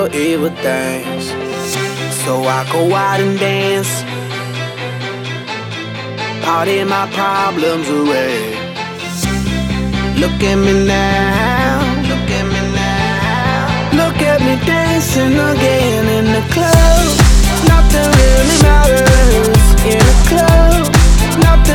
your evil things. So I go out and dance, party my problems away. Look at me now, look at me now. Look at me dancing again in the club. Nothing really matters in the club. Nothing